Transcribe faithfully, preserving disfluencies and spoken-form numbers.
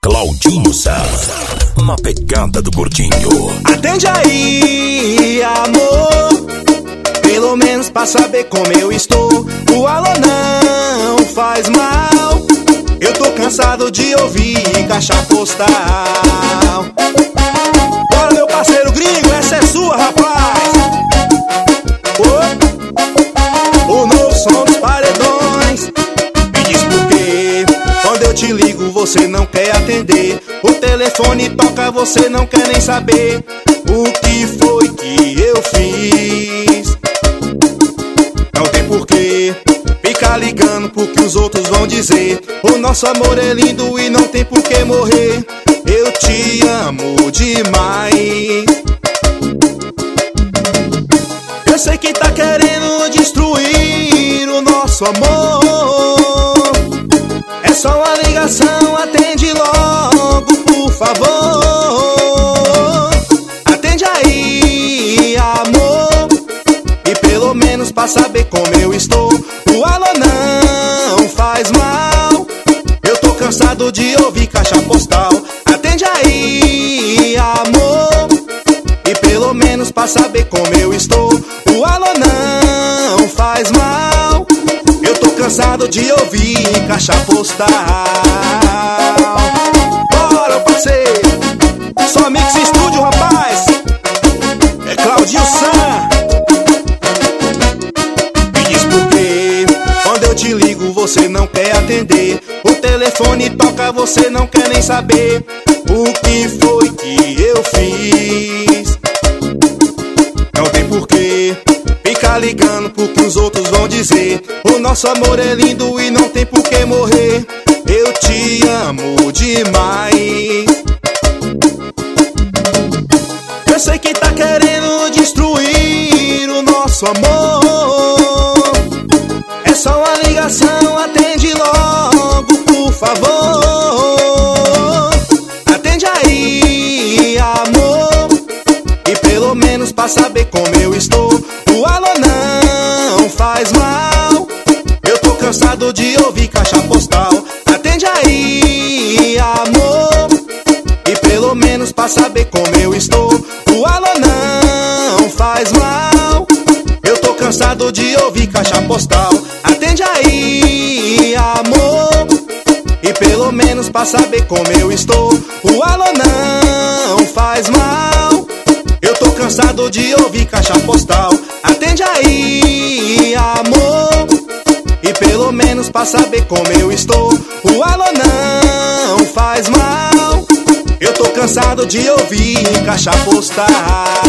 Claudinho Santos, na pegada do gordinho. Atende aí, amor, pelo menos pra saber como eu estou. O alô não faz mal, eu tô cansado de ouvir caixa postal. Bora, meu parceiro gringo, essa é sua, rapaz. Oh, o novo som dos paredões. Me diz por quê, quando eu te ligo você não quer atender. O telefone toca, você não quer nem saber o que foi que eu fiz. Não tem porquê ficar ligando porque os outros vão dizer. O nosso amor é lindo e não tem por que morrer. Eu te amo demais. Eu sei que tá querendo destruir o nosso amor. É só uma ligação, atende logo, por favor. Atende aí, amor, e pelo menos pra saber como eu estou. O alô não faz mal, eu tô cansado de ouvir caixa postal. Atende aí, amor, e pelo menos pra saber como eu estou. O alô não faz mal, eu tô cansado de ouvir caixa postal. Bora, parceiro, só Mix Estúdio, rapaz. É Claudinho Santos. Me diz por quê, quando eu te ligo você não quer atender. O telefone toca, você não quer nem saber o que foi que eu fiz. Não tem porquê ficar ligando porque os outros vão dizer. O nosso amor é lindo e não tem por que morrer. Eu te amo demais. Eu sei que tá querendo destruir o nosso amor. É só uma ligação, atende logo, por favor. Atende aí, amor, e pelo menos pra saber como eu estou. O alô não faz mal, eu tô cansado de ouvir caixa postal. Atende aí, amor, e pelo menos pra saber como eu estou. O alô não faz mal, eu tô cansado de ouvir caixa postal. Atende aí, amor, e pelo menos pra saber como eu estou. O alô não faz mal, eu tô cansado de ouvir caixa postal. Atende aí, amor, e pelo menos pra saber como eu estou. O alô não faz mal, eu tô cansado de ouvir caixa postal.